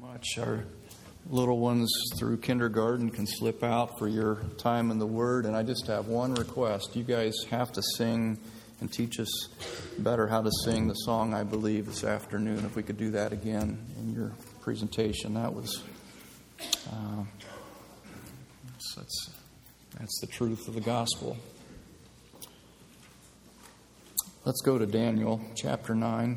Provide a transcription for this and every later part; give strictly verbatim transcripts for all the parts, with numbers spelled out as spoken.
much. Our little ones through kindergarten can slip out for your time in the Word. And I just have one request. You guys have to sing and teach us better how to sing the song, I Believe, this afternoon. If we could do that again in your presentation, that was, uh, that's, that's the truth of the gospel. Let's go to Daniel chapter nine.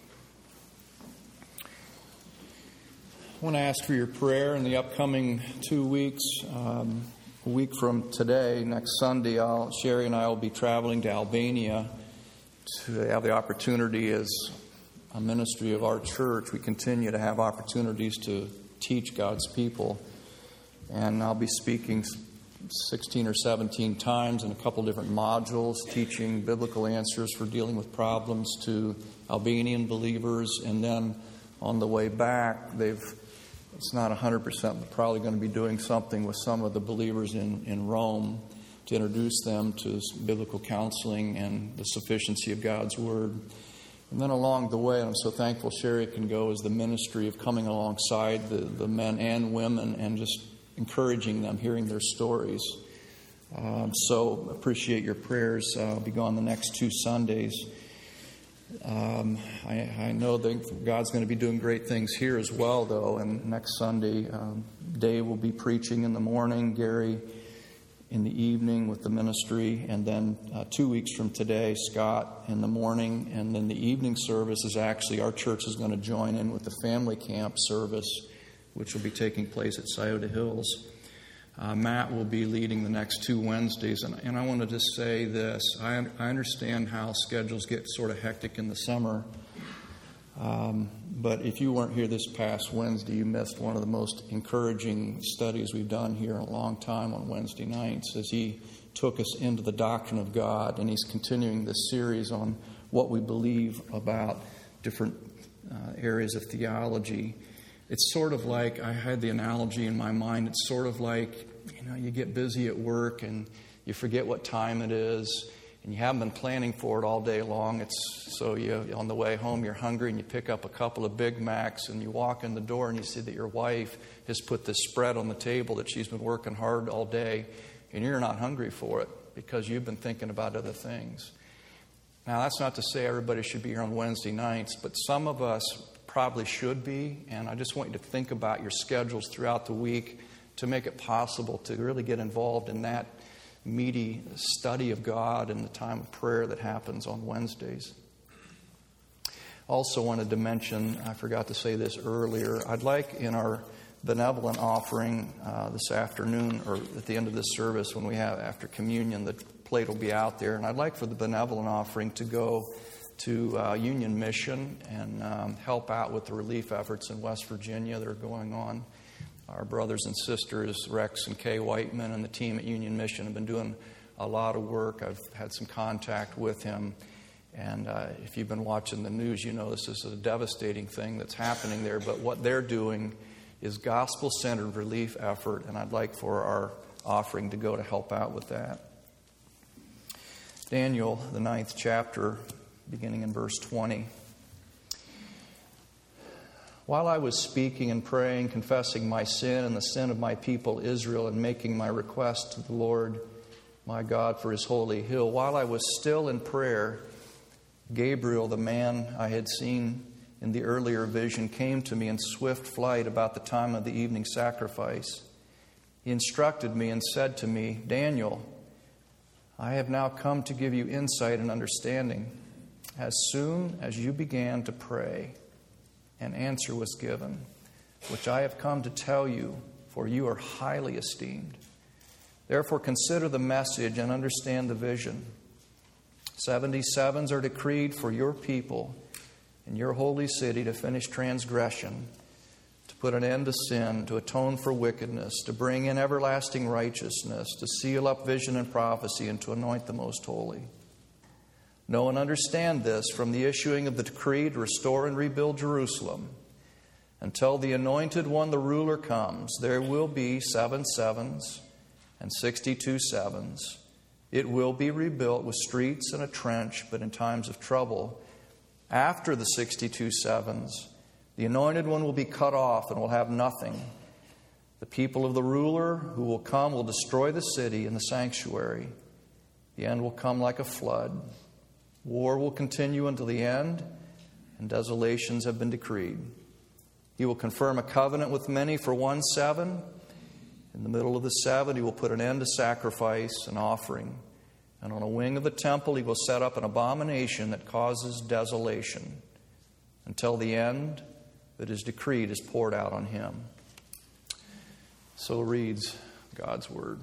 I want to ask for your prayer in the upcoming two weeks. Um, a week from today, next Sunday, I'll, Sherry and I will be traveling to Albania to have the opportunity as a ministry of our church. We continue to have opportunities to teach God's people. And I'll be speaking sixteen or seventeen times in a couple different modules, teaching biblical answers for dealing with problems to Albanian believers. And then on the way back, they've It's not one hundred percent, but probably going to be doing something with some of the believers in, in Rome to introduce them to biblical counseling and the sufficiency of God's Word. And then along the way, I'm so thankful Sherry can go as the ministry of coming alongside the, the men and women and just encouraging them, hearing their stories. Um, so appreciate your prayers. Uh, I'll be gone the next two Sundays. Um, I, I know that God's going to be doing great things here as well, though. And next Sunday, um, Dave will be preaching in the morning, Gary in the evening with the ministry, and then uh, two weeks from today, Scott in the morning, and then the evening service is actually our church is going to join in with the family camp service, which will be taking place at Scioto Hills. Uh, Matt will be leading the next two Wednesdays. And, and I want to just say this. I, I understand how schedules get sort of hectic in the summer. Um, but if you weren't here this past Wednesday, you missed one of the most encouraging studies we've done here in a long time on Wednesday nights, as he took us into the doctrine of God. And he's continuing this series on what we believe about different uh, areas of theology. It's sort of like, I had the analogy in my mind, it's sort of like, you know, you get busy at work and you forget what time it is, and you haven't been planning for it all day long. It's so you on the way home, you're hungry and you pick up a couple of Big Macs and you walk in the door and you see that your wife has put this spread on the table that she's been working hard all day, and you're not hungry for it because you've been thinking about other things. Now, that's not to say everybody should be here on Wednesday nights, but some of us probably should be, and I just want you to think about your schedules throughout the week to make it possible to really get involved in that meaty study of God and the time of prayer that happens on Wednesdays. Also wanted to mention, I forgot to say this earlier, I'd like in our benevolent offering uh, this afternoon, or at the end of this service when we have after communion, the plate will be out there, and I'd like for the benevolent offering to go to uh, Union Mission and um, help out with the relief efforts in West Virginia that are going on. Our brothers and sisters, Rex and Kay Whiteman, and the team at Union Mission have been doing a lot of work. I've had some contact with him. And uh, if you've been watching the news, you know this is a devastating thing that's happening there. But what they're doing is gospel-centered relief effort, and I'd like for our offering to go to help out with that. Daniel, the ninth chapter, beginning in verse twenty. While I was speaking and praying, confessing my sin and the sin of my people Israel, and making my request to the Lord my God for his holy hill, while I was still in prayer, Gabriel, the man I had seen in the earlier vision, came to me in swift flight about the time of the evening sacrifice. He instructed me and said to me, Daniel, I have now come to give you insight and understanding. As soon as you began to pray, an answer was given, which I have come to tell you, for you are highly esteemed. Therefore consider the message and understand the vision. Seventy sevens are decreed for your people in your holy city to finish transgression, to put an end to sin, to atone for wickedness, to bring in everlasting righteousness, to seal up vision and prophecy, and to anoint the most holy. Know and understand this from the issuing of the decree to restore and rebuild Jerusalem. Until the anointed one, the ruler, comes, there will be seven sevens and sixty-two sevens. It will be rebuilt with streets and a trench, but in times of trouble, after the sixty-two sevens, The Anointed One will be cut off and will have nothing. The people of the ruler who will come will destroy the city and the sanctuary. The end will come like a flood. War will continue until the end, and desolations have been decreed. He will confirm a covenant with many for one seven. In the middle of the seven, he will put an end to sacrifice and offering. And on a wing of the temple, he will set up an abomination that causes desolation until the end that is decreed is poured out on him. So reads God's Word.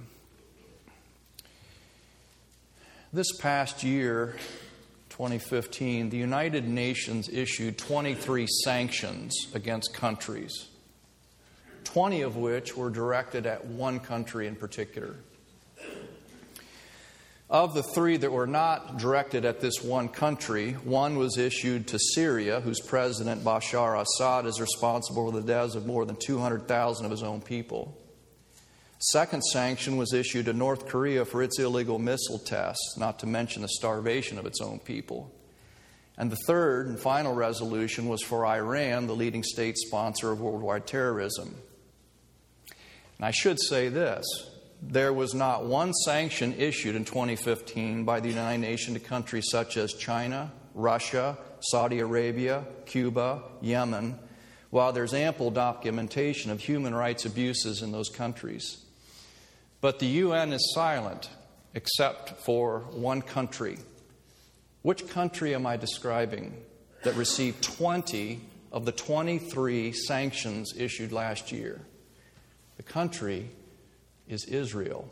This past year, twenty fifteen, the United Nations issued twenty-three sanctions against countries, twenty of which were directed at one country in particular. Of the three that were not directed at this one country, one was issued to Syria, whose president, Bashar Assad, is responsible for the deaths of more than two hundred thousand of his own people. Second sanction was issued to North Korea for its illegal missile tests, not to mention the starvation of its own people. And the third and final resolution was for Iran, the leading state sponsor of worldwide terrorism. And I should say this. There was not one sanction issued in twenty fifteen by the United Nations to countries such as China, Russia, Saudi Arabia, Cuba, Yemen, while there's ample documentation of human rights abuses in those countries. But the U N is silent except for one country. Which country am I describing that received twenty of the twenty-three sanctions issued last year? The country is Israel.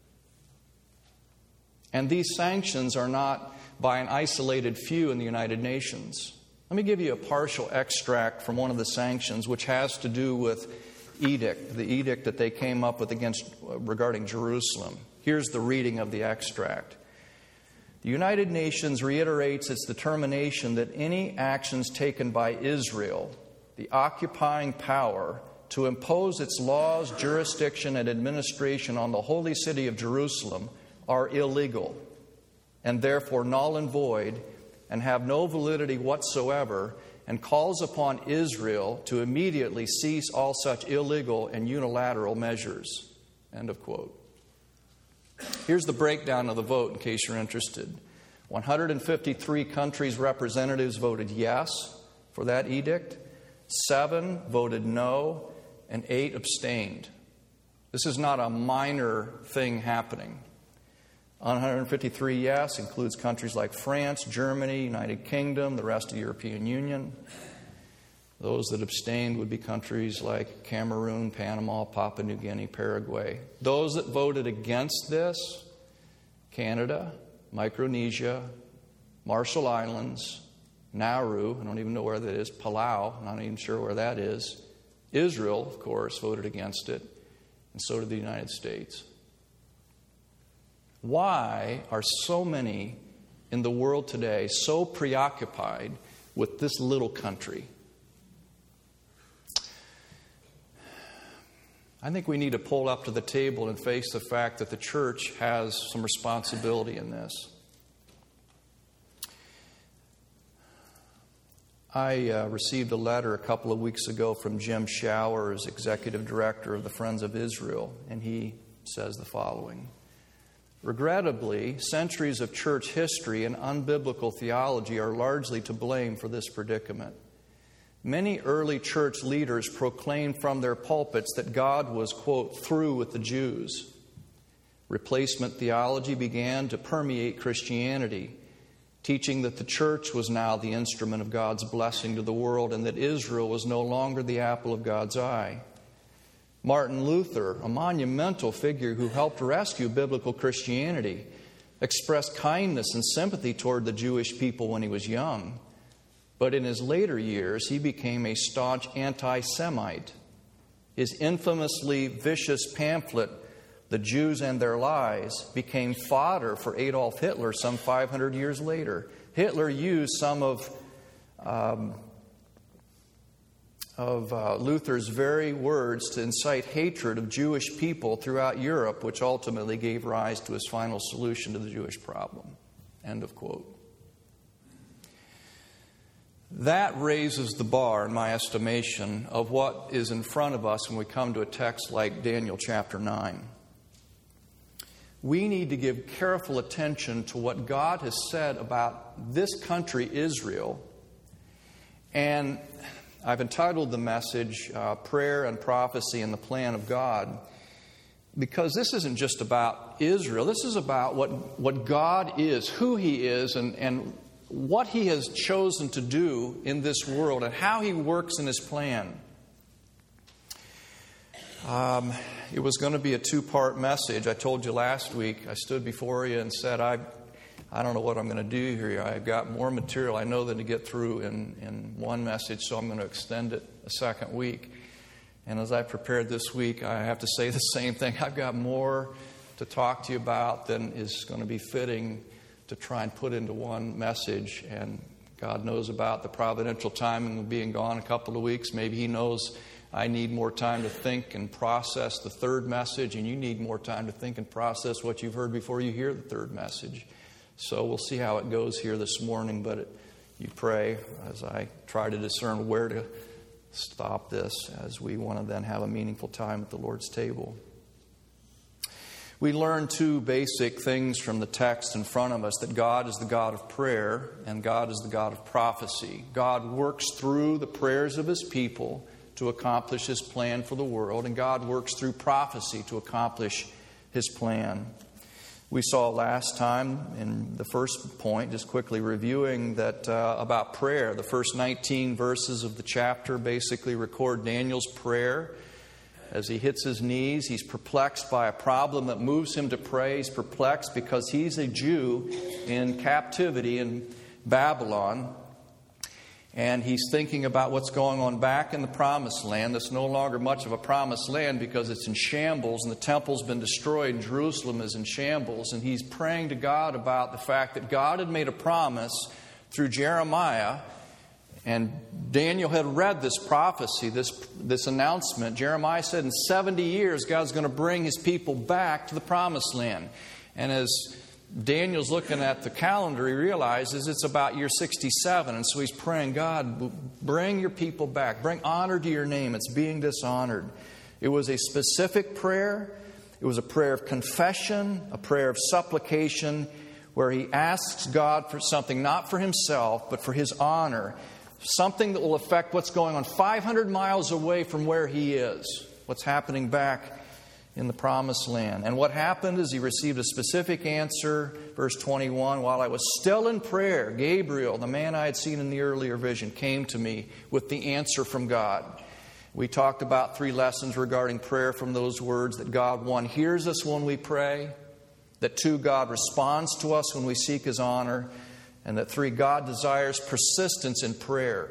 And these sanctions are not by an isolated few in the United Nations. Let me give you a partial extract from one of the sanctions, which has to do with edict, the edict that they came up with against regarding Jerusalem. Here's the reading of the extract. The United Nations reiterates its determination that any actions taken by Israel, the occupying power, to impose its laws, jurisdiction, and administration on the holy city of Jerusalem are illegal and therefore null and void and have no validity whatsoever, and calls upon Israel to immediately cease all such illegal and unilateral measures. End of quote. Here's the breakdown of the vote in case you're interested. one hundred fifty-three countries' representatives voted yes for that edict. Seven voted no, and eight abstained. This is not a minor thing happening. one hundred fifty-three yes includes countries like France, Germany, United Kingdom, the rest of the European Union. Those that abstained would be countries like Cameroon, Panama, Papua New Guinea, Paraguay. Those that voted against this, Canada, Micronesia, Marshall Islands, Nauru, I don't even know where that is, Palau, I'm not even sure where that is. Israel, of course, voted against it, and so did the United States. Why are so many in the world today so preoccupied with this little country? I think we need to pull up to the table and face the fact that the church has some responsibility in this. I uh, received a letter a couple of weeks ago from Jim Showers, Executive Director of the Friends of Israel, and he says the following. Regrettably, centuries of church history and unbiblical theology are largely to blame for this predicament. Many early church leaders proclaimed from their pulpits that God was, quote, through with the Jews. Replacement theology began to permeate Christianity, teaching that the church was now the instrument of God's blessing to the world and that Israel was no longer the apple of God's eye. Martin Luther, a monumental figure who helped rescue biblical Christianity, expressed kindness and sympathy toward the Jewish people when he was young. But in his later years, he became a staunch anti-Semite. His infamously vicious pamphlet, The Jews and Their Lies, became fodder for Adolf Hitler some five hundred years later. Hitler used some of, um, of uh, Luther's very words to incite hatred of Jewish people throughout Europe, which ultimately gave rise to his final solution to the Jewish problem. End of quote. That raises the bar, in my estimation, of what is in front of us when we come to a text like Daniel chapter nine. We need to give careful attention to what God has said about this country, Israel. And I've entitled the message, uh, Prayer and Prophecy and the Plan of God, because this isn't just about Israel. This is about what, what God is, who He is, and, and what He has chosen to do in this world and how He works in His plan. Um, it was going to be a two-part message. I told you last week, I stood before you and said, I I don't know what I'm going to do here. I've got more material I know than to get through in, in one message, so I'm going to extend it a second week. And as I prepared this week, I have to say the same thing. I've got more to talk to you about than is going to be fitting to try and put into one message. And God knows about the providential timing of being gone a couple of weeks. Maybe He knows I need more time to think and process the third message, and you need more time to think and process what you've heard before you hear the third message. So we'll see how it goes here this morning, but it, you pray as I try to discern where to stop this, as we want to then have a meaningful time at the Lord's table. We learn two basic things from the text in front of us, that God is the God of prayer and God is the God of prophecy. God works through the prayers of His people to accomplish His plan for the world, and God works through prophecy to accomplish His plan. We saw last time in the first point, just quickly reviewing that uh, about prayer. The first nineteen verses of the chapter basically record Daniel's prayer. As he hits his knees, he's perplexed by a problem that moves him to pray. He's perplexed because he's a Jew in captivity in Babylon. And he's thinking about what's going on back in the Promised Land. That's no longer much of a Promised Land because it's in shambles and the temple's been destroyed and Jerusalem is in shambles. And he's praying to God about the fact that God had made a promise through Jeremiah. And Daniel had read this prophecy, this, this announcement. Jeremiah said in seventy years God's going to bring His people back to the Promised Land. And as Daniel's looking at the calendar, he realizes it's about year sixty-seven. And so he's praying, God, bring your people back. Bring honor to your name. It's being dishonored. It was a specific prayer. It was a prayer of confession, a prayer of supplication, where he asks God for something, not for himself, but for His honor. Something that will affect what's going on five hundred miles away from where he is. What's happening back in the Promised Land. And what happened is he received a specific answer. Verse twenty-one, while I was still in prayer, Gabriel, the man I had seen in the earlier vision, came to me with the answer from God. We talked about three lessons regarding prayer from those words. That God, one, hears us when we pray. That two, God responds to us when we seek His honor. And that three, God desires persistence in prayer.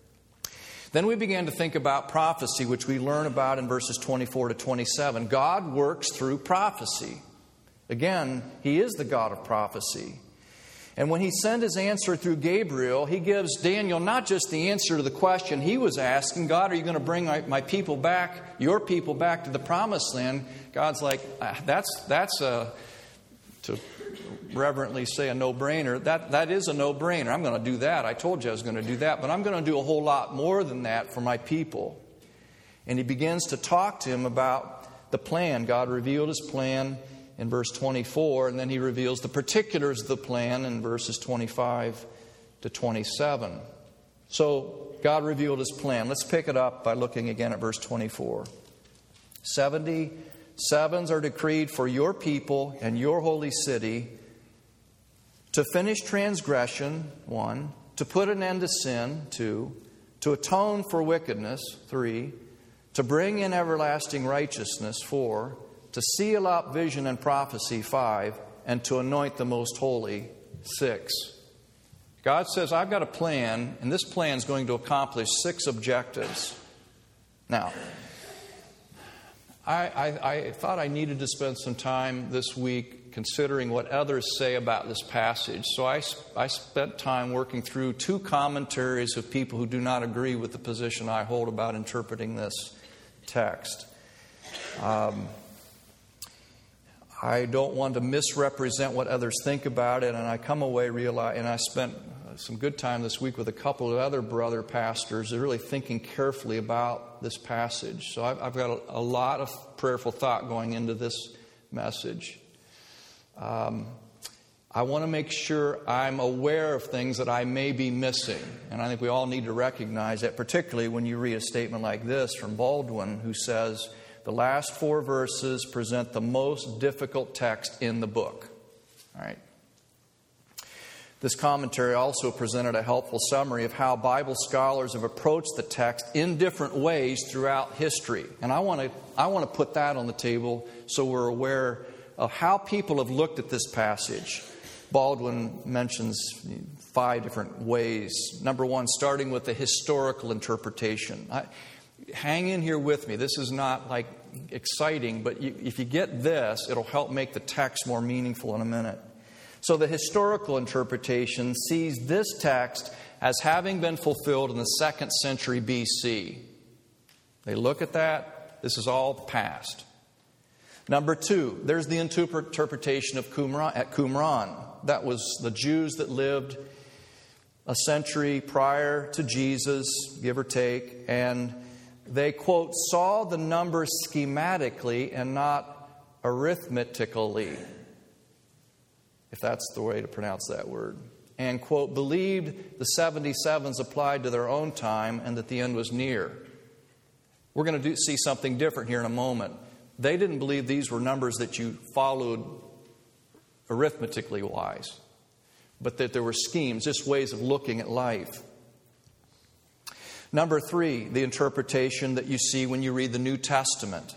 Then we began to think about prophecy, which we learn about in verses twenty-four to twenty-seven. God works through prophecy. Again, He is the God of prophecy. And when He sent His answer through Gabriel, He gives Daniel not just the answer to the question he was asking, God, are you going to bring my, my people back, your people back to the Promised Land? God's like, that's, that's a, to reverently say a no-brainer. That, that is a no-brainer. I'm going to do that. I told you I was going to do that. But I'm going to do a whole lot more than that for my people. And He begins to talk to him about the plan. God revealed His plan in verse twenty-four. And then He reveals the particulars of the plan in verses twenty-five to twenty-seven. So God revealed His plan. Let's pick it up by looking again at verse twenty-four. Seventy sevens are decreed for your people and your holy city, to finish transgression, one, to put an end to sin, two, to atone for wickedness, three, to bring in everlasting righteousness, four, to seal up vision and prophecy, five, and to anoint the most holy, six. God says, I've got a plan, and this plan is going to accomplish six objectives. Now, I, I, I thought I needed to spend some time this week considering what others say about this passage. So I, I spent time working through two commentaries of people who do not agree with the position I hold about interpreting this text. Um, I don't want to misrepresent what others think about it, and I come away realize, and I spent some good time this week with a couple of other brother pastors. They're really thinking carefully about this passage. So I've, I've got a, a lot of prayerful thought going into this message. Um, I want to make sure I'm aware of things that I may be missing. And I think we all need to recognize that, particularly when you read a statement like this from Baldwin, who says, the last four verses present the most difficult text in the book. All right. This commentary also presented a helpful summary of how Bible scholars have approached the text in different ways throughout history. And I want to I want to put that on the table so we're aware of how people have looked at this passage. Baldwin mentions five different ways. Number one, starting with the historical interpretation. I, hang in here with me. This is not like exciting, but you, if you get this, it'll help make the text more meaningful in a minute. So the historical interpretation sees this text as having been fulfilled in the second century B C. They look at that. This is all past. Number two, there's the interpretation of Qumran, at Qumran. That was the Jews that lived a century prior to Jesus, give or take, and they, quote, saw the numbers schematically and not arithmetically, if that's the way to pronounce that word, and, quote, believed the seventy-sevens applied to their own time and that the end was near. We're going to do, see something different here in a moment. They didn't believe these were numbers that you followed arithmetically wise, but that there were schemes, just ways of looking at life. Number three, the interpretation that you see when you read the New Testament.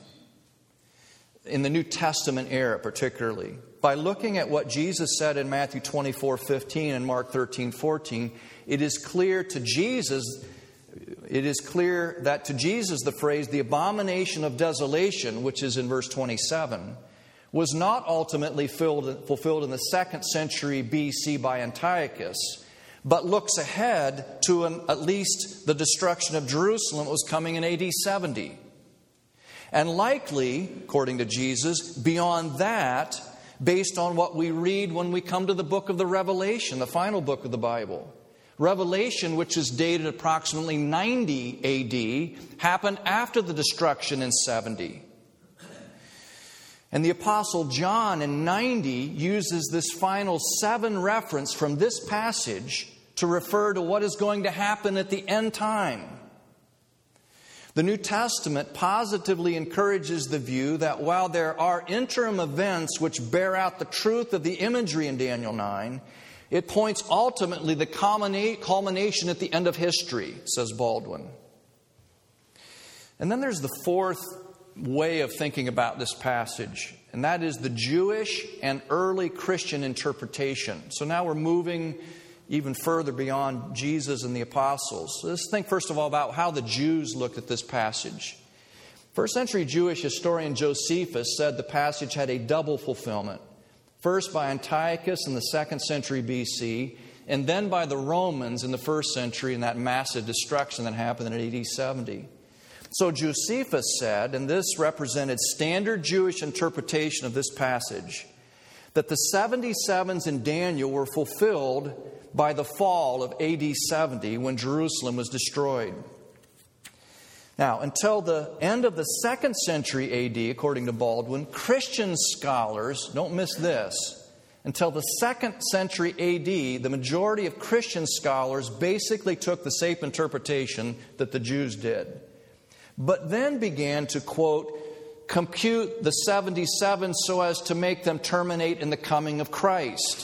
In the New Testament era particularly. By looking at what Jesus said in Matthew twenty-four fifteen and Mark thirteen fourteen, it is clear to Jesus, it is clear that to Jesus the phrase, the abomination of desolation, which is in verse twenty-seven, was not ultimately filled, fulfilled in the second century B C by Antiochus, but looks ahead to an, at least the destruction of Jerusalem that was coming in A D seventy. And likely, according to Jesus, beyond that, based on what we read when we come to the book of the Revelation, the final book of the Bible. Revelation, which is dated approximately ninety A D, happened after the destruction in seventy. And the Apostle John in ninety uses this final seven reference from this passage to refer to what is going to happen at the end time. The New Testament positively encourages the view that while there are interim events which bear out the truth of the imagery in Daniel nine, it points ultimately the culmination at the end of history, says Baldwin. And then there's the fourth way of thinking about this passage, and that is the Jewish and early Christian interpretation. So now we're moving even further beyond Jesus and the apostles. So let's think first of all about how the Jews looked at this passage. First century Jewish historian Josephus said the passage had a double fulfillment. First by Antiochus in the second century B C, and then by the Romans in the first century in that massive destruction that happened in A D seventy. So Josephus said, and this represented standard Jewish interpretation of this passage, that the seventy-sevens in Daniel were fulfilled by the fall of A D seventy when Jerusalem was destroyed. Now, until the end of the second century A D, according to Baldwin, Christian scholars, don't miss this, until the second century A D, the majority of Christian scholars basically took the same interpretation that the Jews did. But then began to, quote, compute the seventy-seven so as to make them terminate in the coming of Christ.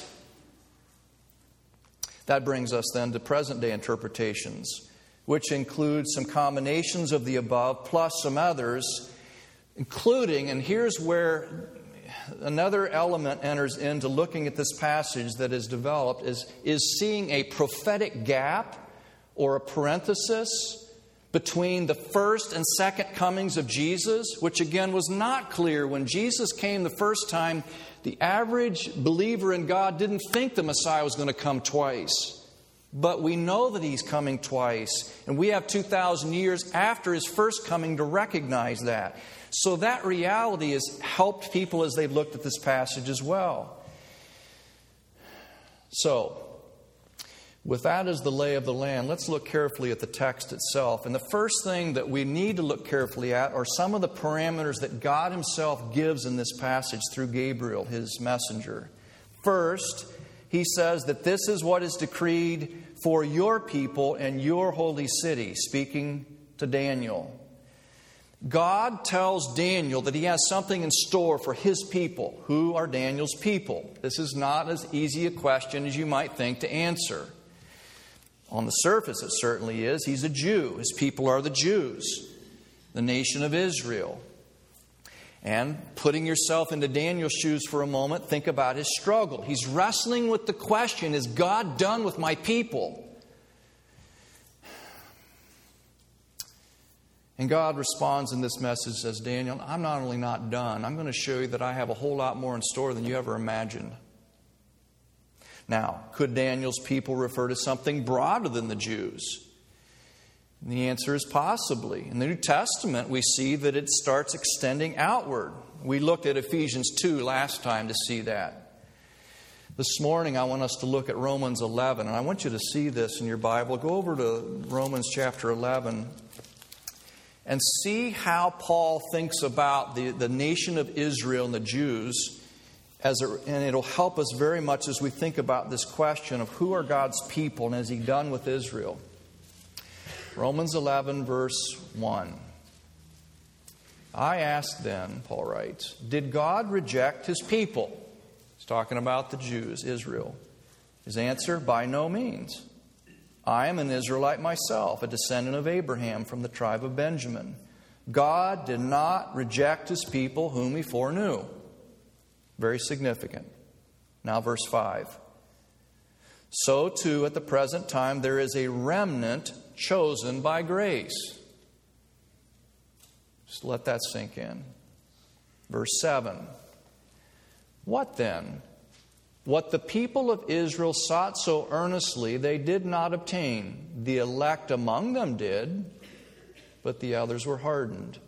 That brings us then to present-day interpretations, which include some combinations of the above plus some others, including, and here's where another element enters into looking at this passage that is developed, is, is seeing a prophetic gap or a parenthesis between the first and second comings of Jesus, which again was not clear. When Jesus came the first time, the average believer in God didn't think the Messiah was going to come twice. But we know that He's coming twice. And we have two thousand years after His first coming to recognize that. So that reality has helped people as they've looked at this passage as well. So, With that as the lay of the land, let's look carefully at the text itself. And the first thing that we need to look carefully at are some of the parameters that God Himself gives in this passage through Gabriel, His messenger. First, He says that this is what is decreed for your people and your holy city, speaking to Daniel. God tells Daniel that He has something in store for His people. Who are Daniel's people? This is not as easy a question as you might think to answer. On the surface, it certainly is. He's a Jew. His people are the Jews, the nation of Israel. And putting yourself into Daniel's shoes for a moment, think about his struggle. He's wrestling with the question, is God done with my people? And God responds in this message, says, Daniel, I'm not only not done, I'm going to show you that I have a whole lot more in store than you ever imagined. Now, could Daniel's people refer to something broader than the Jews? And the answer is possibly. In the New Testament, we see that it starts extending outward. We looked at Ephesians two last time to see that. This morning, I want us to look at Romans eleven, and I want you to see this in your Bible. Go over to Romans chapter eleven and see how Paul thinks about the, the nation of Israel and the Jews. As it, and it'll help us very much as we think about this question of who are God's people and has He done with Israel. Romans eleven, verse one. I ask then, Paul writes, did God reject His people? He's talking about the Jews, Israel. His answer, by no means. I am an Israelite myself, a descendant of Abraham from the tribe of Benjamin. God did not reject His people whom He foreknew. Very significant. Now verse five. So too at the present time there is a remnant chosen by grace. Just let that sink in. Verse seven. What then? What the people of Israel sought so earnestly they did not obtain. The elect among them did, but the others were hardened.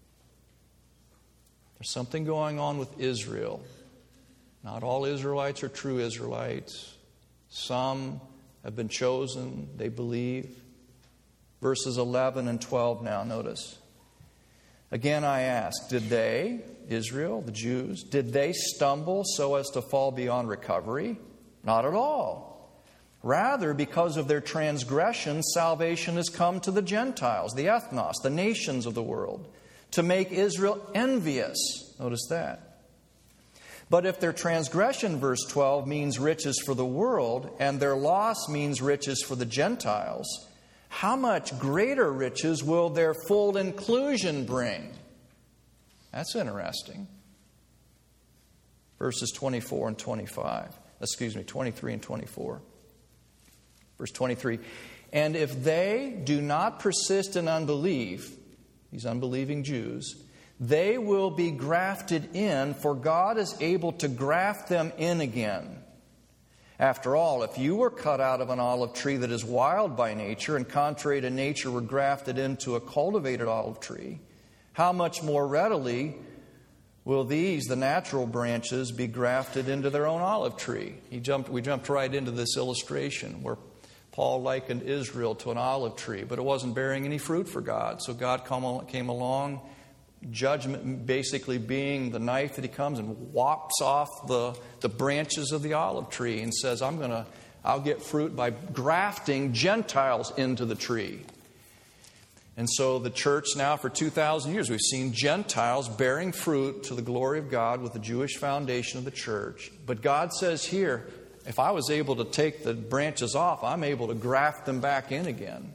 There's something going on with Israel. Not all Israelites are true Israelites. Some have been chosen, they believe. Verses eleven and twelve now, notice. Again I ask, did they, Israel, the Jews, did they stumble so as to fall beyond recovery? Not at all. Rather, because of their transgression, salvation has come to the Gentiles, the ethnos, the nations of the world, to make Israel envious. Notice that. But if their transgression, verse twelve, means riches for the world, and their loss means riches for the Gentiles, how much greater riches will their full inclusion bring? That's interesting. Verses twenty-four and twenty-five. Excuse me, twenty-three and twenty-four. Verse twenty-three. And if they do not persist in unbelief, these unbelieving Jews, they will be grafted in, for God is able to graft them in again. After all, if you were cut out of an olive tree that is wild by nature, and contrary to nature were grafted into a cultivated olive tree, how much more readily will these, the natural branches, be grafted into their own olive tree? He jumped, we jumped right into this illustration where Paul likened Israel to an olive tree, but it wasn't bearing any fruit for God. So God came along, judgment basically being the knife that He comes and whops off the, the branches of the olive tree and says, I'm going to, I'll get fruit by grafting Gentiles into the tree. And so the church now for two thousand years, we've seen Gentiles bearing fruit to the glory of God with the Jewish foundation of the church. But God says here, if I was able to take the branches off, I'm able to graft them back in again.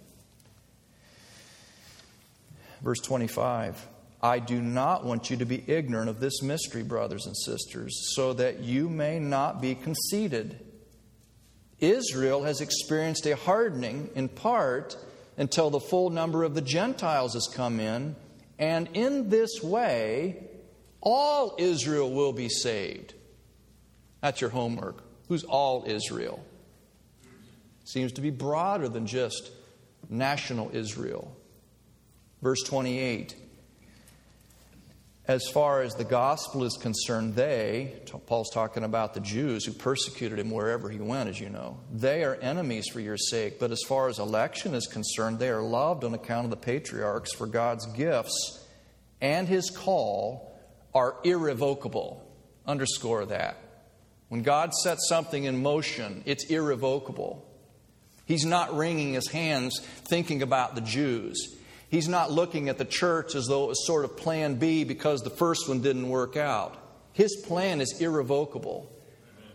Verse twenty-five. I do not want you to be ignorant of this mystery, brothers and sisters, so that you may not be conceited. Israel has experienced a hardening in part until the full number of the Gentiles has come in, and in this way, all Israel will be saved. That's your homework. Who's all Israel? Seems to be broader than just national Israel. Verse twenty-eight. as far as the gospel is concerned, they, Paul's talking about the Jews who persecuted him wherever he went, as you know, they are enemies for your sake. But as far as election is concerned, they are loved on account of the patriarchs, for God's gifts and His call are irrevocable. Underscore that. When God sets something in motion, it's irrevocable. He's not wringing His hands thinking about the Jews. He's not looking at the church as though it was sort of plan B because the first one didn't work out. His plan is irrevocable. Amen.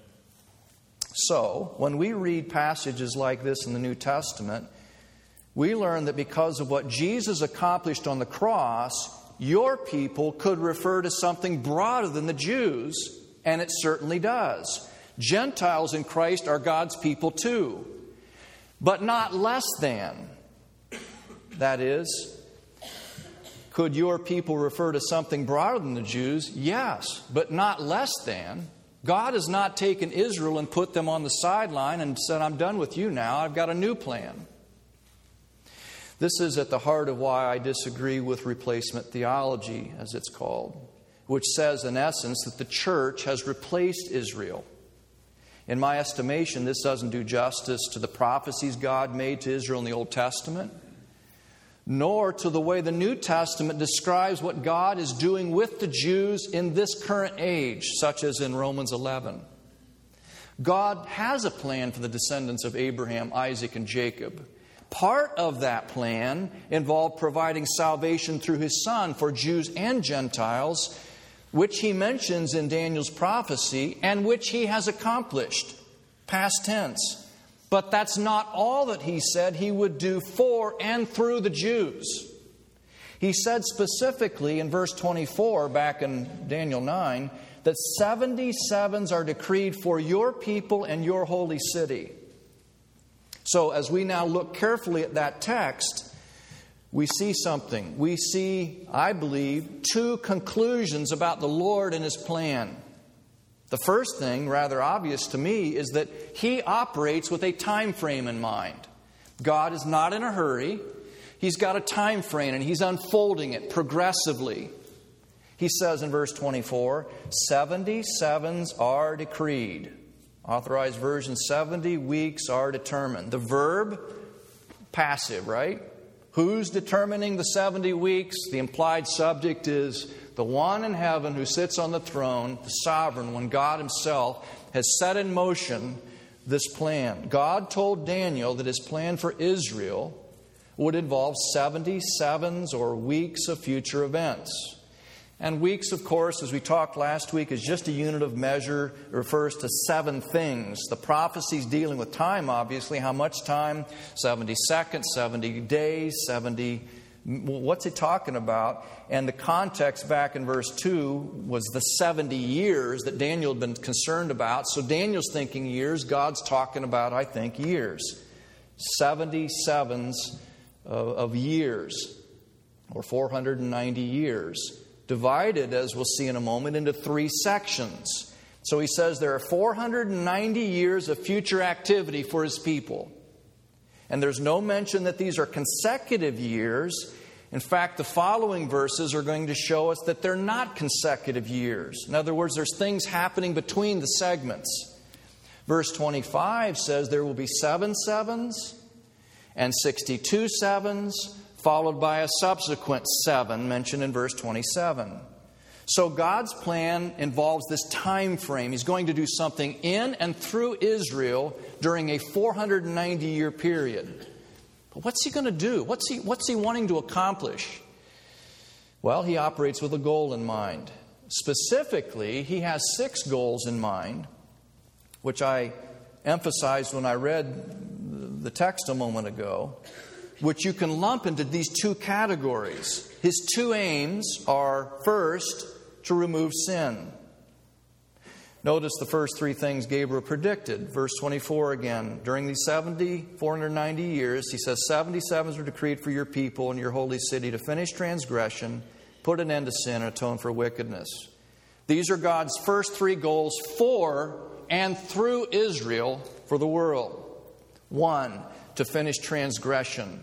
So, when we read passages like this in the New Testament, we learn that because of what Jesus accomplished on the cross, your people could refer to something broader than the Jews, and it certainly does. Gentiles in Christ are God's people too, but not less than. That is, could your people refer to something broader than the Jews? Yes, but not less than. God has not taken Israel and put them on the sideline and said, I'm done with you now. I've got a new plan. This is at the heart of why I disagree with replacement theology, as it's called, which says, in essence, that the church has replaced Israel. In my estimation, this doesn't do justice to the prophecies God made to Israel in the Old Testament, nor to the way the New Testament describes what God is doing with the Jews in this current age, such as in Romans eleven. God has a plan for the descendants of Abraham, Isaac, and Jacob. Part of that plan involved providing salvation through His Son for Jews and Gentiles, which He mentions in Daniel's prophecy and which He has accomplished, past tense. But that's not all that He said He would do for and through the Jews. He said specifically in verse twenty-four, back in Daniel nine, that seventy sevens are decreed for your people and your holy city. So as we now look carefully at that text, we see something. We see, I believe, two conclusions about the Lord and His plan. The first thing, rather obvious to me, is that He operates with a time frame in mind. God is not in a hurry. He's got a time frame and He's unfolding it progressively. He says in verse twenty-four, seventy sevens are decreed. Authorized version, seventy weeks are determined. The verb, passive, right? Who's determining the seventy weeks? The implied subject is the one in heaven who sits on the throne, the sovereign one, God Himself, has set in motion this plan. God told Daniel that His plan for Israel would involve seventy sevens or weeks of future events. And weeks, of course, as we talked last week, is just a unit of measure. It refers to seven things. The prophecy's dealing with time, obviously. How much time? seventy seconds, seventy days, seventy... What's it talking about? And the context back in verse two was the seventy years that Daniel had been concerned about. So Daniel's thinking years. God's talking about, I think, years. seventy sevens of years, or four hundred ninety years. Divided, as we'll see in a moment, into three sections. So he says there are four hundred ninety years of future activity for His people. And there's no mention that these are consecutive years. In fact, the following verses are going to show us that they're not consecutive years. In other words, there's things happening between the segments. Verse twenty-five says there will be seven sevens and sixty-two sevens, followed by a subsequent seven mentioned in verse twenty-seven. So God's plan involves this time frame. He's going to do something in and through Israel during a four hundred ninety year period. But what's He going to do? What's he, what's he wanting to accomplish? Well, He operates with a goal in mind. Specifically, He has six goals in mind, which I emphasized when I read the text a moment ago, which you can lump into these two categories. His two aims are, first, to remove sin. Notice the first three things Gabriel predicted. Verse twenty-four again. During these seventy, four hundred ninety years, he says, seventy-sevens are decreed for your people and your holy city to finish transgression, put an end to sin, and atone for wickedness. These are God's first three goals for and through Israel for the world. One, to finish transgression.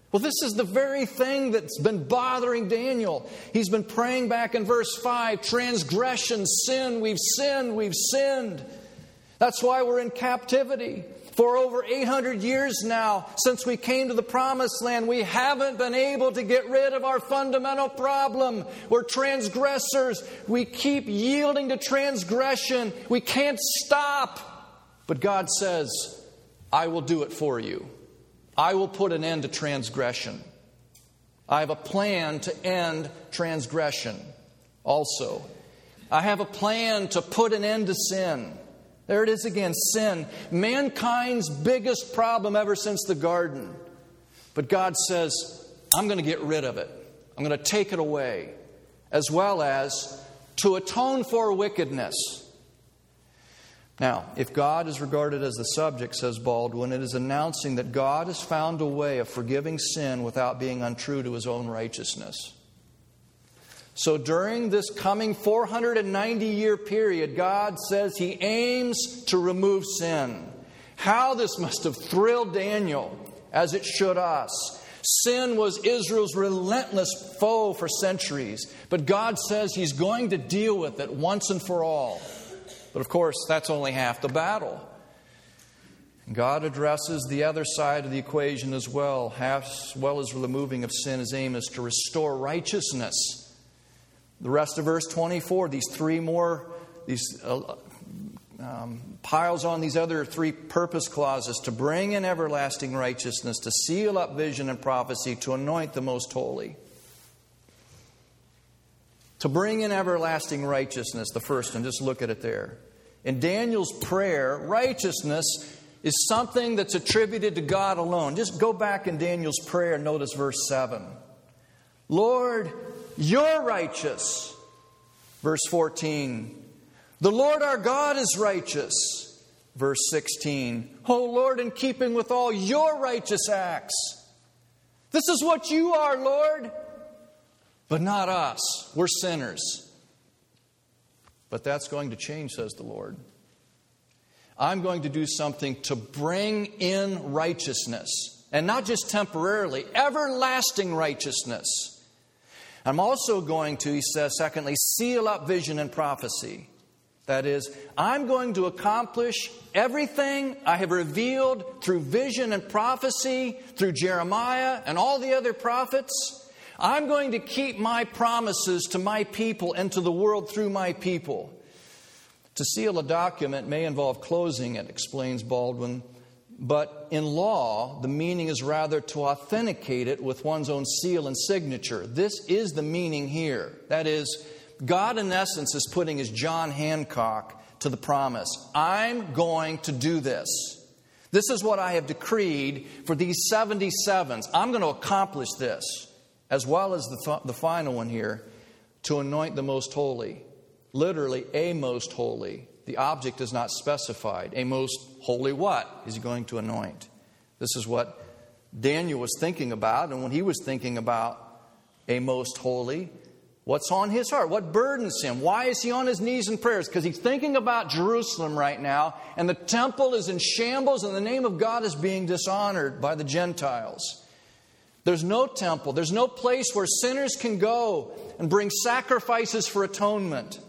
Well, this is the very thing that's been bothering Daniel. He's been praying back in verse five, transgression, sin, we've sinned, we've sinned. That's why we're in captivity. For over eight hundred years now, since we came to the Promised Land, we haven't been able to get rid of our fundamental problem. We're transgressors. We keep yielding to transgression. We can't stop. But God says, I will do it for you. I will put an end to transgression. I have a plan to end transgression also. I have a plan to put an end to sin. There it is again, sin. Mankind's biggest problem ever since the garden. But God says, I'm going to get rid of it. I'm going to take it away. As well as to atone for wickedness. Now, if God is regarded as the subject, says Baldwin, it is announcing that God has found a way of forgiving sin without being untrue to His own righteousness. So during this coming four hundred ninety year period, God says He aims to remove sin. How this must have thrilled Daniel, as it should us. Sin was Israel's relentless foe for centuries. But God says He's going to deal with it once and for all. But of course, that's only half the battle. God addresses the other side of the equation as well. As well as removing of sin, His aim is to restore righteousness. The rest of verse twenty-four, these three more, these uh, um, piles on these other three purpose clauses: to bring in everlasting righteousness, to seal up vision and prophecy, to anoint the most holy. To bring in everlasting righteousness, the first one, just look at it there. In Daniel's prayer, righteousness is something that's attributed to God alone. Just go back in Daniel's prayer and notice verse seven. Lord, You're righteous. Verse fourteen. The Lord our God is righteous. Verse sixteen. O Lord, in keeping with all Your righteous acts. This is what You are, Lord. But not us. We're sinners. But that's going to change, says the Lord. I'm going to do something to bring in righteousness. And not just temporarily, everlasting righteousness. I'm also going to, he says, secondly, seal up vision and prophecy. That is, I'm going to accomplish everything I have revealed through vision and prophecy, through Jeremiah and all the other prophets. I'm going to keep my promises to my people and to the world through my people. To seal a document may involve closing it, explains Baldwin. But in law, the meaning is rather to authenticate it with one's own seal and signature. This is the meaning here. That is, God in essence is putting His John Hancock to the promise. I'm going to do this. This is what I have decreed for these seventy-sevens. I'm going to accomplish this. As well as the, th- the final one here, to anoint the most holy. Literally, a most holy. The object is not specified. A most holy what is He going to anoint? This is what Daniel was thinking about. And when he was thinking about a most holy, what's on his heart? What burdens him? Why is he on his knees in prayers? Because he's thinking about Jerusalem right now. And the temple is in shambles and the name of God is being dishonored by the Gentiles. There's no temple. There's no place where sinners can go and bring sacrifices for atonement.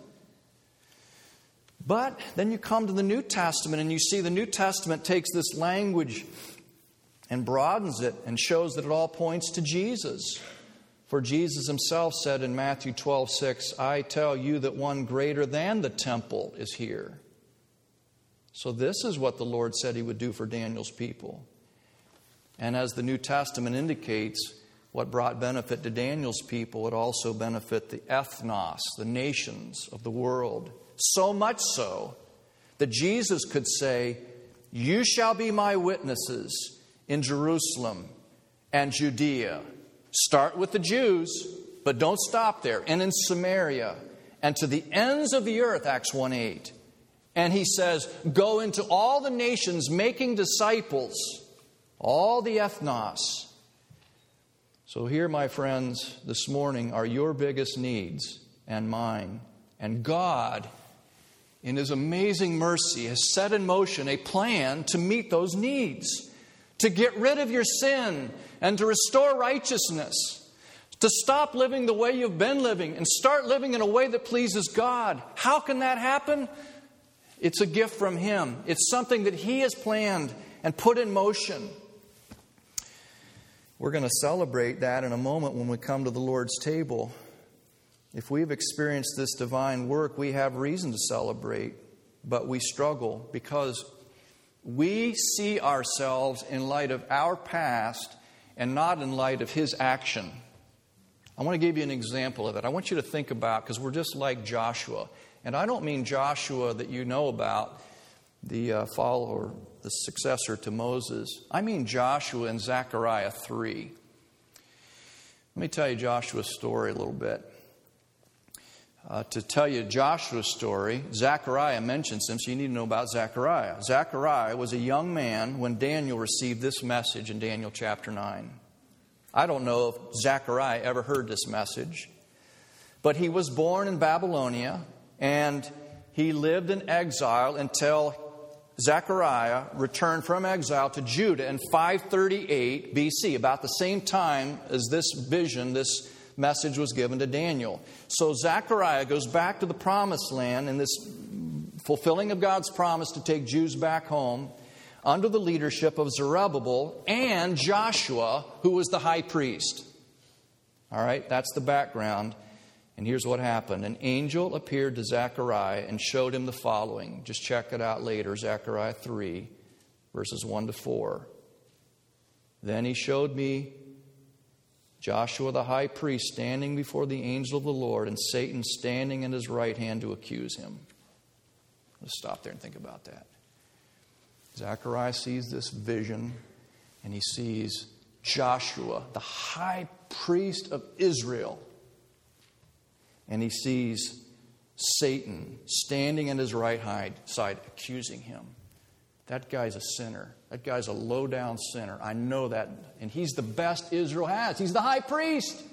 But then you come to the New Testament and you see the New Testament takes this language and broadens it and shows that it all points to Jesus. For Jesus Himself said in Matthew twelve six, I tell you that one greater than the temple is here. So this is what the Lord said He would do for Daniel's people. And as the New Testament indicates, what brought benefit to Daniel's people would also benefit the ethnos, the nations of the world. So much so that Jesus could say, you shall be my witnesses in Jerusalem and Judea. Start with the Jews, but don't stop there. And in Samaria and to the ends of the earth, Acts one eight. And He says, go into all the nations making disciples. All the ethnos. So here, my friends, this morning are your biggest needs and mine. And God, in His amazing mercy, has set in motion a plan to meet those needs. to get rid of your sin and to restore righteousness, to stop living the way you've been living and start living in a way that pleases God. How can that happen? It's a gift from Him. It's something that He has planned and put in motion. We're going to celebrate that in a moment when we come to the Lord's table. If we've experienced this divine work, we have reason to celebrate, but we struggle because we see ourselves in light of our past and not in light of His action. I want to give you an example of it. I want you to think about, because we're just like Joshua. And I don't mean Joshua that you know about, the uh, follower, the successor to Moses. I mean Joshua in Zechariah three. Let me tell you Joshua's story a little bit. Uh, to tell you Joshua's story, Zechariah mentions him, so you need to know about Zechariah. Zechariah was a young man when Daniel received this message in Daniel chapter nine. I don't know if Zechariah ever heard this message, but he was born in Babylonia, and he lived in exile until Zechariah returned from exile to Judah in five thirty-eight B C, about the same time as this vision, this message was given to Daniel. So Zechariah goes back to the promised land in this fulfilling of God's promise to take Jews back home under the leadership of Zerubbabel and Joshua, who was the high priest. All right, that's the background. And here's what happened. An angel appeared to Zechariah and showed him the following. Just check it out later, Zechariah three, verses one to four. Then he showed me Joshua the high priest standing before the angel of the Lord, and Satan standing at his right hand to accuse him. Let's stop there and think about that. Zechariah sees this vision, and he sees Joshua, the high priest of Israel. And he sees Satan standing at his right side, accusing him. That guy's a sinner. That guy's a low-down sinner. I know that. And he's the best Israel has. He's the high priest.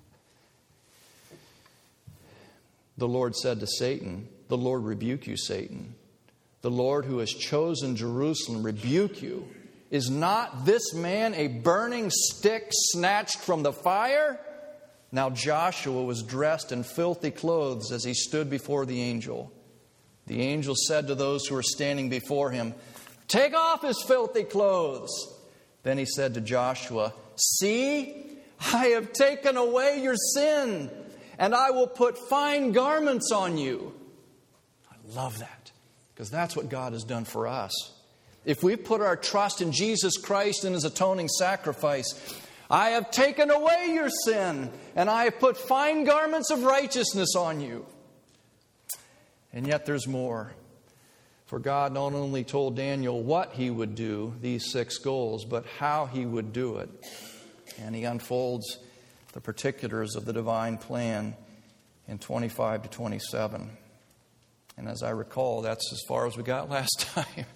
The Lord said to Satan, "The Lord rebuke you, Satan. The Lord who has chosen Jerusalem rebuke you. Is not this man a burning stick snatched from the fire?" Now Joshua was dressed in filthy clothes as he stood before the angel. The angel said to those who were standing before him, "Take off his filthy clothes." Then he said to Joshua, "See, I have taken away your sin, and I will put fine garments on you." I love that, because that's what God has done for us. If we put our trust in Jesus Christ and His atoning sacrifice, I have taken away your sin, and I have put fine garments of righteousness on you. And yet there's more. For God not only told Daniel what He would do, these six goals, but how He would do it. And He unfolds the particulars of the divine plan in twenty-five to twenty-seven. And as I recall, that's as far as we got last time.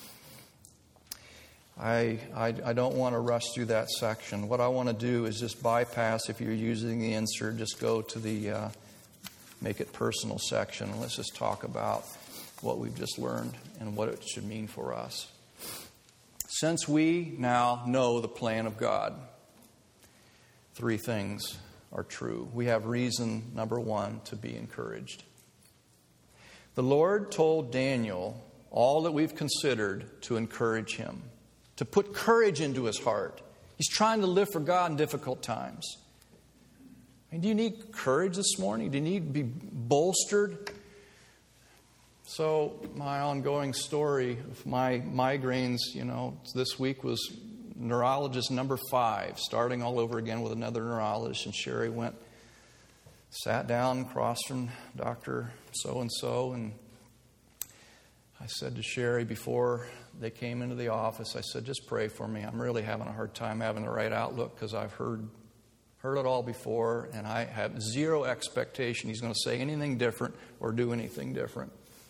I, I, I don't want to rush through that section. What I want to do is just bypass, if you're using the insert, just go to the uh, Make It Personal section. And let's just talk about what we've just learned and what it should mean for us. Since we now know the plan of God, three things are true. We have reason, number one, to be encouraged. The Lord told Daniel all that we've considered to encourage him, to put courage into his heart. He's trying to live for God in difficult times. I mean, do you need courage this morning? Do you need to be bolstered? So my ongoing story of my migraines, you know, this week was neurologist number five, starting all over again with another neurologist. And Sherry went, sat down across from Doctor So-and-so, and I said to Sherry before they came into the office, I said, just pray for me. I'm really having a hard time having the right outlook because I've heard heard it all before, and I have zero expectation he's going to say anything different or do anything different.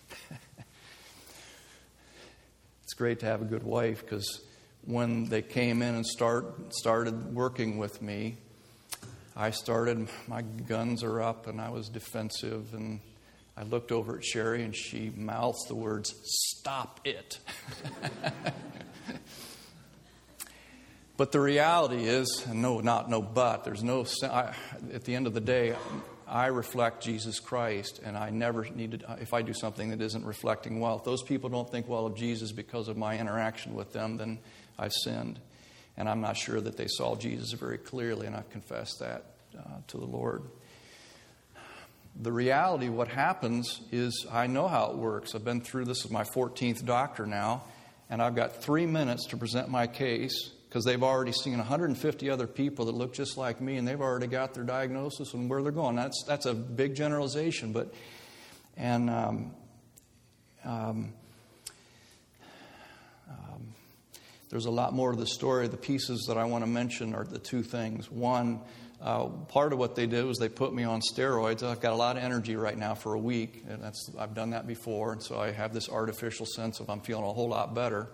It's great to have a good wife, because when they came in and start started working with me, I started, my guns are up, and I was defensive, and I looked over at Sherry, and she mouths the words, "Stop it." But the reality is, and no, not no but, there's no, I, at the end of the day, I reflect Jesus Christ, and I never need to, if I do something that isn't reflecting well, if those people don't think well of Jesus because of my interaction with them, then I've sinned. And I'm not sure that they saw Jesus very clearly, and I've confessed that uh, to the Lord. The reality, what happens is, I know how it works. I've been through this with my fourteenth doctor now, and I've got three minutes to present my case, because they've already seen one hundred fifty other people that look just like me, and they've already got their diagnosis and where they're going. That's that's a big generalization, but and um, um, um, there's a lot more to the story. The pieces that I want to mention are the two things. One, uh, part of what they did was they put me on steroids. I've got a lot of energy right now for a week, and that's I've done that before, and so I have this artificial sense of I'm feeling a whole lot better.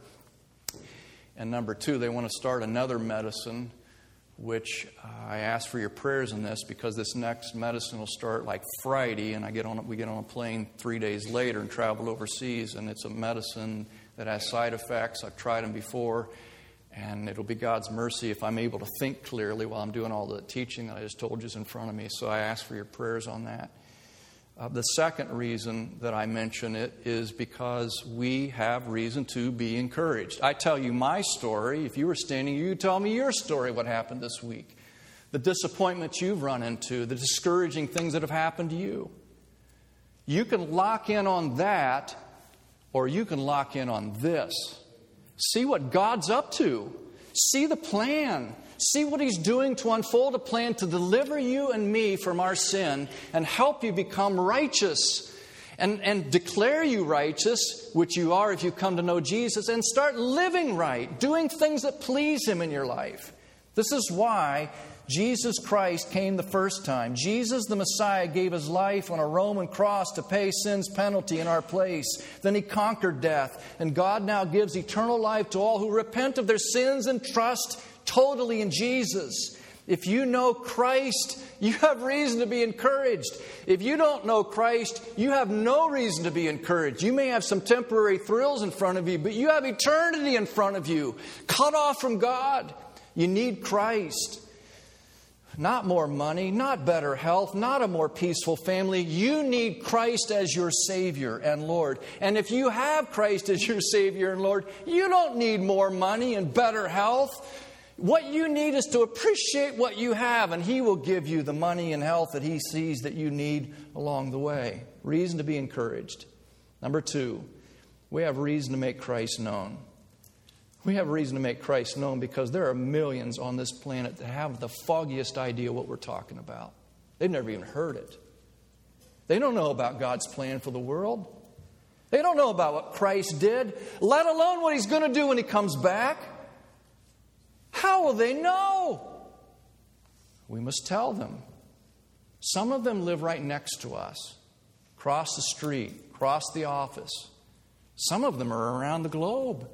And number two, they want to start another medicine, which uh, I ask for your prayers in this, because this next medicine will start like Friday, and I get on we get on a plane three days later and travel overseas, and it's a medicine that has side effects. I've tried them before, and it'll be God's mercy if I'm able to think clearly while I'm doing all the teaching that I just told you is in front of me. So I ask for your prayers on that. Uh, the second reason that I mention it is because we have reason to be encouraged. I tell you my story. If you were standing here, you tell me your story, what happened this week. The disappointments you've run into, the discouraging things that have happened to you. You can lock in on that, or you can lock in on this. See what God's up to. See the plan. See what He's doing to unfold a plan to deliver you and me from our sin and help you become righteous and, and declare you righteous, which you are if you come to know Jesus, and start living right, doing things that please Him in your life. This is why Jesus Christ came the first time. Jesus, the Messiah, gave His life on a Roman cross to pay sin's penalty in our place. Then He conquered death. And God now gives eternal life to all who repent of their sins and trust totally in Jesus. If you know Christ, you have reason to be encouraged. If you don't know Christ, you have no reason to be encouraged. You may have some temporary thrills in front of you, but you have eternity in front of you, cut off from God. You need Christ. Not more money, not better health, not a more peaceful family. You need Christ as your Savior and Lord. And if you have Christ as your Savior and Lord, you don't need more money and better health. What you need is to appreciate what you have, and He will give you the money and health that He sees that you need along the way. Reason to be encouraged. Number two, we have reason to make Christ known. We have reason to make Christ known because there are millions on this planet that have the foggiest idea what we're talking about. They've never even heard it. They don't know about God's plan for the world. They don't know about what Christ did, let alone what He's going to do when He comes back. How will they know? We must tell them. Some of them live right next to us, across the street, across the office. Some of them are around the globe.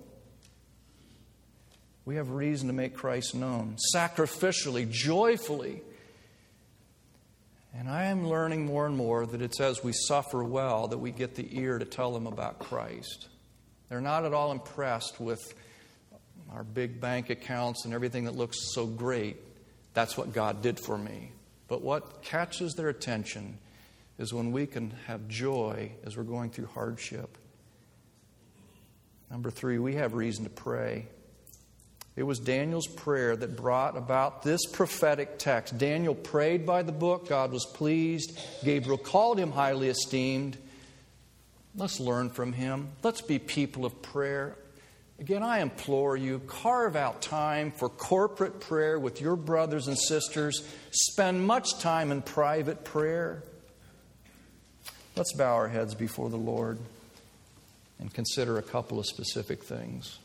We have reason to make Christ known, sacrificially, joyfully. And I am learning more and more that it's as we suffer well that we get the ear to tell them about Christ. They're not at all impressed with our big bank accounts and everything that looks so great. That's what God did for me. But what catches their attention is when we can have joy as we're going through hardship. Number three, we have reason to pray. It was Daniel's prayer that brought about this prophetic text. Daniel prayed by the book. God was pleased. Gabriel called him highly esteemed. Let's learn from him. Let's be people of prayer. Again, I implore you, carve out time for corporate prayer with your brothers and sisters. Spend much time in private prayer. Let's bow our heads before the Lord and consider a couple of specific things.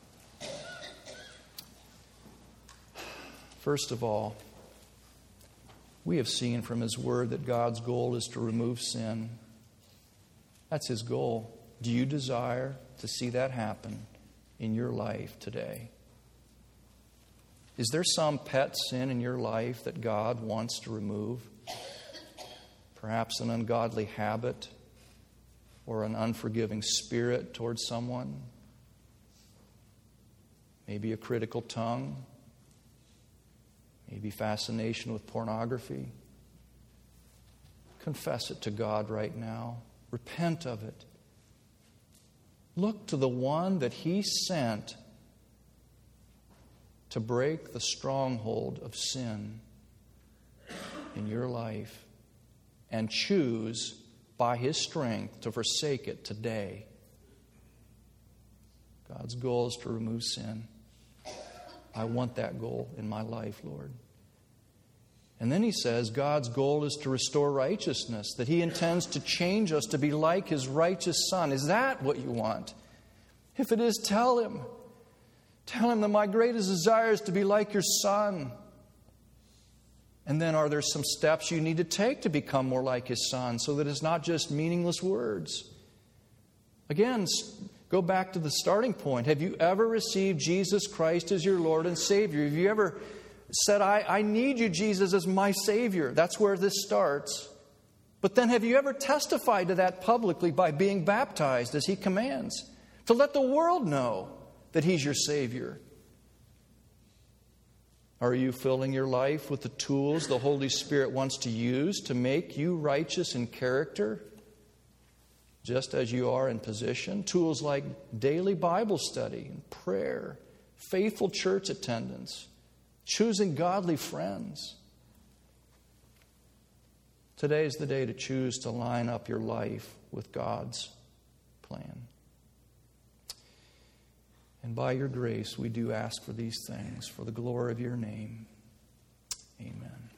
First of all, we have seen from His Word that God's goal is to remove sin. That's His goal. Do you desire to see that happen in your life today? Is there some pet sin in your life that God wants to remove? Perhaps an ungodly habit or an unforgiving spirit towards someone? Maybe a critical tongue, maybe fascination with pornography. Confess it to God right now. Repent of it. Look to the one that He sent to break the stronghold of sin in your life, and choose by His strength to forsake it today. God's goal is to remove sin. I want that goal in my life, Lord. And then He says God's goal is to restore righteousness, that He intends to change us to be like His righteous Son. Is that what you want? If it is, tell Him. Tell Him that my greatest desire is to be like your Son. And then are there some steps you need to take to become more like His Son, so that it's not just meaningless words? Again, go back to the starting point. Have you ever received Jesus Christ as your Lord and Savior? Have you ever said, I, I need you, Jesus, as my Savior? That's where this starts. But then have you ever testified to that publicly by being baptized as He commands? To let the world know that He's your Savior. Are you filling your life with the tools the Holy Spirit wants to use to make you righteous in character, just as you are in position? Tools like daily Bible study and prayer, faithful church attendance, choosing godly friends. Today is the day to choose to line up your life with God's plan. And by your grace, we do ask for these things for the glory of your name. Amen.